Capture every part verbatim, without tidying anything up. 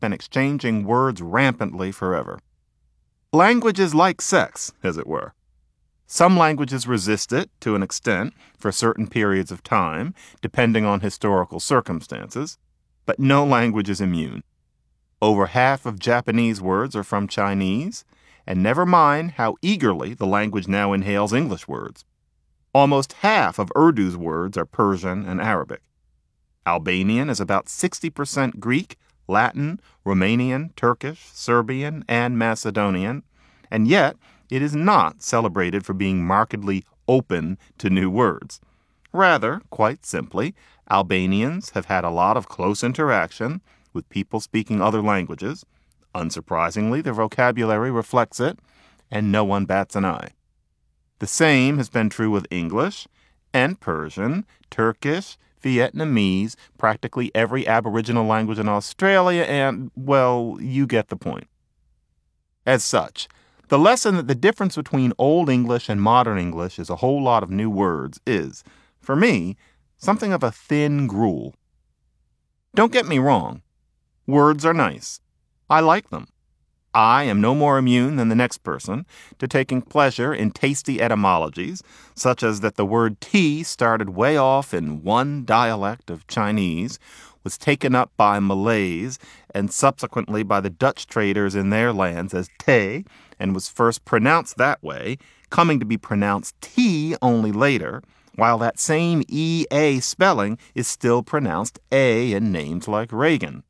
been exchanging words rampantly forever. Language is like sex, as it were. Some languages resist it to an extent for certain periods of time, depending on historical circumstances, but no language is immune. Over half of Japanese words are from Chinese, and never mind how eagerly the language now inhales English words. Almost half of Urdu's words are Persian and Arabic. Albanian is about sixty percent Greek, Latin, Romanian, Turkish, Serbian, and Macedonian, and yet it is not celebrated for being markedly open to new words. Rather, quite simply, Albanians have had a lot of close interaction with people speaking other languages. Unsurprisingly, their vocabulary reflects it, and no one bats an eye. The same has been true with English and Persian, Turkish, Vietnamese, practically every Aboriginal language in Australia, and, well, you get the point. As such, the lesson that the difference between Old English and Modern English is a whole lot of new words is, for me, something of a thin gruel. Don't get me wrong. Words are nice. I like them. I am no more immune than the next person to taking pleasure in tasty etymologies, such as that the word tea started way off in one dialect of Chinese, was taken up by Malays and subsequently by the Dutch traders in their lands as te, and was first pronounced that way, coming to be pronounced tea only later, while that same E A spelling is still pronounced A in names like Reagan.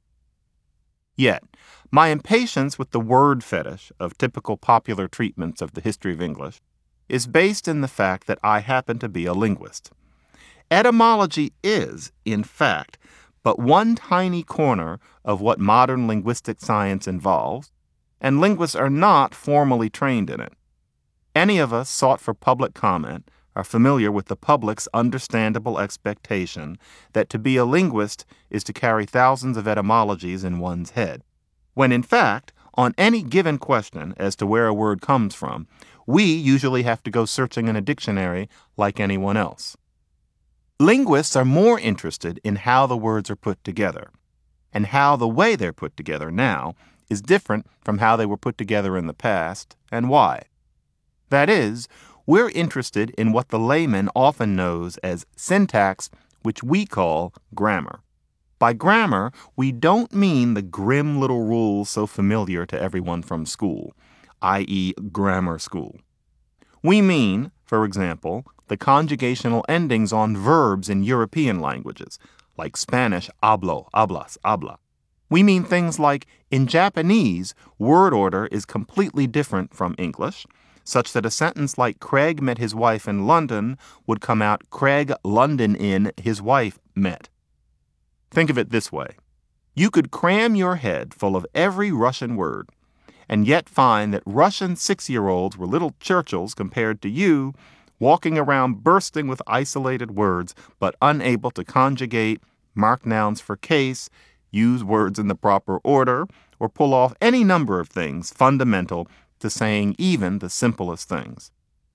Yet, my impatience with the word fetish of typical popular treatments of the history of English is based in the fact that I happen to be a linguist. Etymology is, in fact, but one tiny corner of what modern linguistic science involves, and linguists are not formally trained in it. Any of us sought for public comment are familiar with the public's understandable expectation that to be a linguist is to carry thousands of etymologies in one's head, when in fact, on any given question as to where a word comes from, we usually have to go searching in a dictionary like anyone else. Linguists are more interested in how the words are put together, and how the way they're put together now is different from how they were put together in the past, and why. That is, we're interested in what the layman often knows as syntax, which we call grammar. By grammar, we don't mean the grim little rules so familiar to everyone from school, that is grammar school. We mean, for example, the conjugational endings on verbs in European languages, like Spanish, hablo, hablas, habla. We mean things like, in Japanese, word order is completely different from English, such that a sentence like Craig met his wife in London would come out Craig London in his wife met. Think of it this way. You could cram your head full of every Russian word and yet find that Russian six-year-olds were little Churchills compared to you, walking around bursting with isolated words but unable to conjugate, mark nouns for case, use words in the proper order, or pull off any number of things fundamental to saying even the simplest things.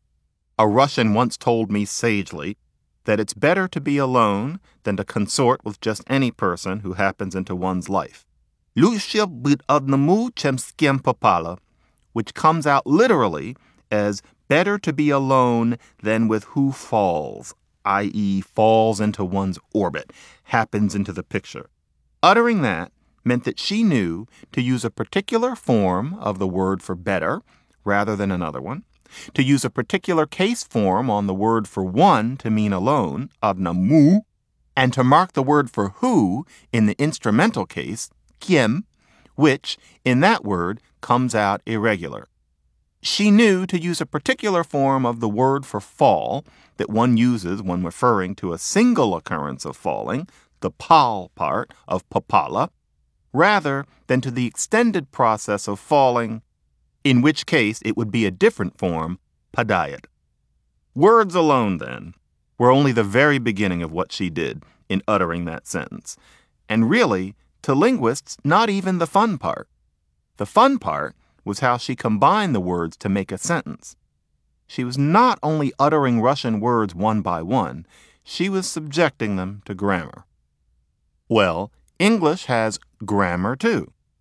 A Russian once told me sagely that it's better to be alone than to consort with just any person who happens into one's life. Lucia bit одному, чем с кем попало, which comes out literally as better to be alone than with who falls, that is falls into one's orbit, happens into the picture. Uttering that meant that she knew to use a particular form of the word for better rather than another one, to use a particular case form on the word for one to mean alone, одному, and to mark the word for who in the instrumental case, кем, which, in that word, comes out irregular. She knew to use a particular form of the word for fall that one uses when referring to a single occurrence of falling, the pal part of papala, rather than to the extended process of falling, in which case it would be a different form, padayat. Words alone, then, were only the very beginning of what she did in uttering that sentence. And really, to linguists, not even the fun part. The fun part was how she combined the words to make a sentence. She was not only uttering Russian words one by one, she was subjecting them to grammar. Well, English has grammar too.